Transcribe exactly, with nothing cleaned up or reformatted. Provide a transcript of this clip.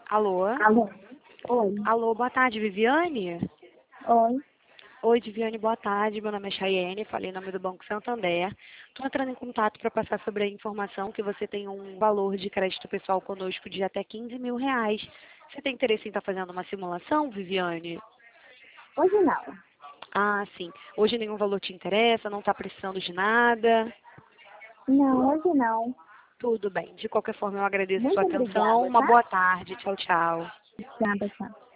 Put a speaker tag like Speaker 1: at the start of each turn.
Speaker 1: Alô?
Speaker 2: Alô? Oi.
Speaker 1: Alô, boa tarde, Viviane?
Speaker 2: Oi.
Speaker 1: Oi, Viviane, boa tarde. Meu nome é Chayene, falei em nome do Banco Santander. Estou entrando em contato para passar sobre a informação que você tem um valor de crédito pessoal conosco de até quinze mil reais. Você tem interesse em estar fazendo uma simulação, Viviane?
Speaker 2: Hoje não.
Speaker 1: Ah, sim. Hoje nenhum valor te interessa, não está precisando de nada?
Speaker 2: Não, hoje não.
Speaker 1: Tudo bem. De qualquer forma, eu agradeço a sua
Speaker 2: Muito
Speaker 1: atenção.
Speaker 2: obrigada,
Speaker 1: Uma
Speaker 2: tá?
Speaker 1: boa tarde. Tchau, tchau.
Speaker 2: Nada, tchau.